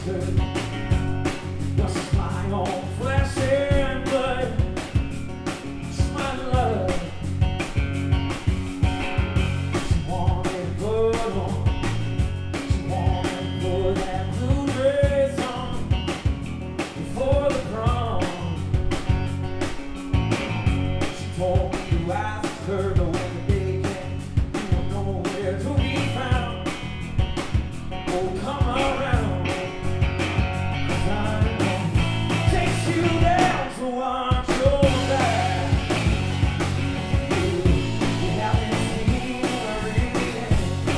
Was my own flesh and blood. It's my love. She wanted blood on. She wanted to put that blue dress on before the prom. She told me to ask her, but when the day came, you were nowhere to be found. Oh, come around, 'cause I'm gonna take you down to watch your back. You haven't seen her yet.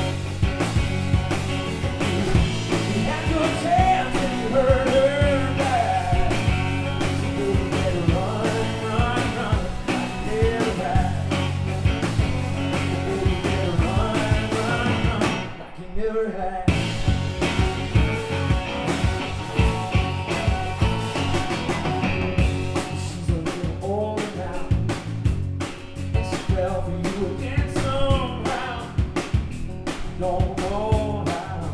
You had your chance and you heard her back. So you better run, run, run, like you never had. You better run, run, run, like you never had. For you again somehow, don't know how.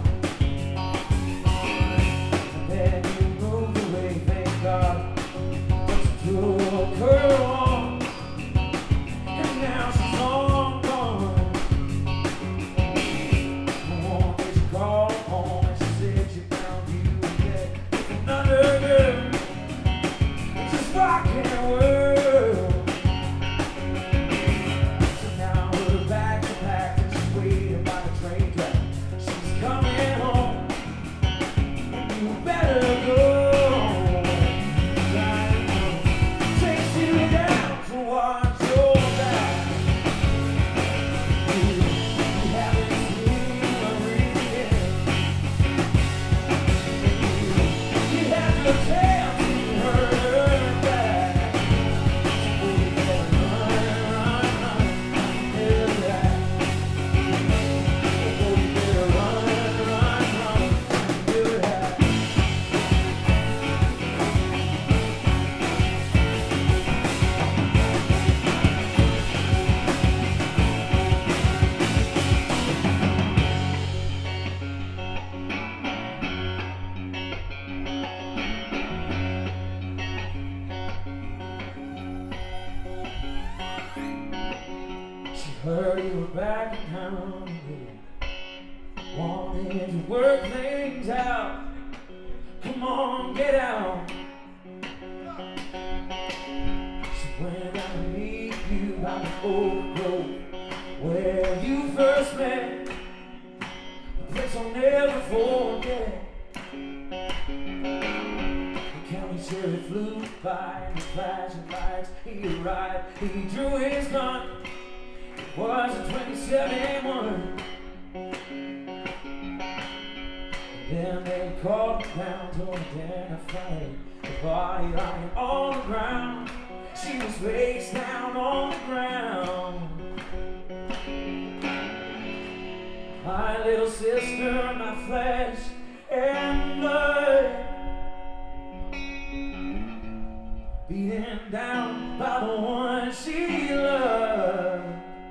And then you moved away, thank God. But you took her on, and now she's long gone. One day she called home and she said she found you dead with another girl, just rocking her world. Heard you were back in town again, wanted to work things out. Come on, get out. She went out to meet you by the old grove where you first met, a place I'll never forget. The county sheriff flew by in the flashing lights. He arrived, he drew his gun. Was a 27-1. Then they called me down to identify the body lying on the ground. She was face down on the ground. My little sister, my flesh and blood, beaten down by the one she loved.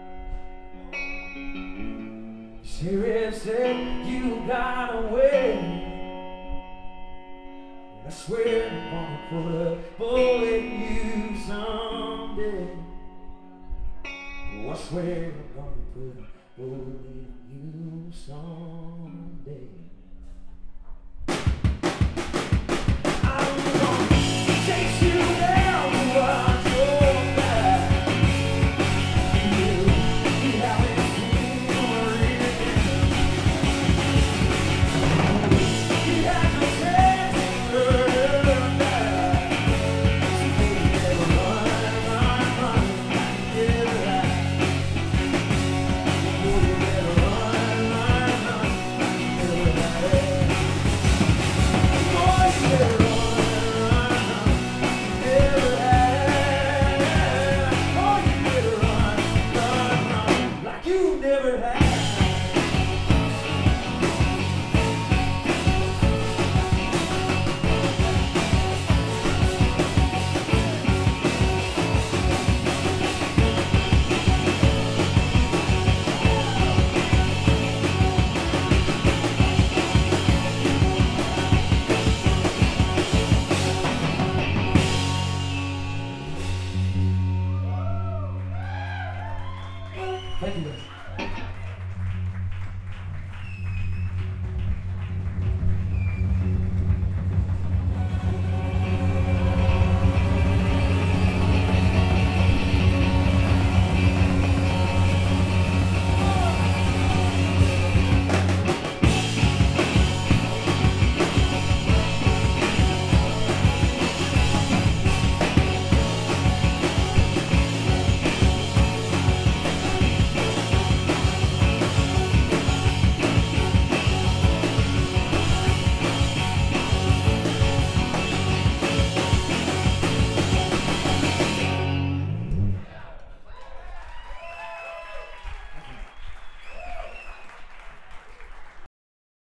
Sheriff said you got away, and I swear I'm gonna put a bullet in you someday. Oh, I swear I'm gonna put a bullet in you someday.